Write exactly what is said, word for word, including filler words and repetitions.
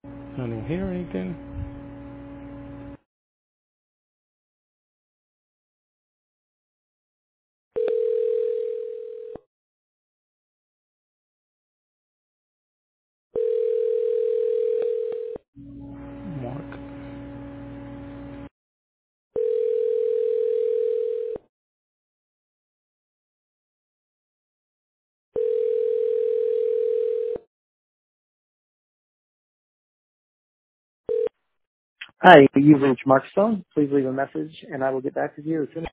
I don't hear anything. Mark. Hi, you've reached Mark Stone. Please leave a message, and I will get back to you as soon as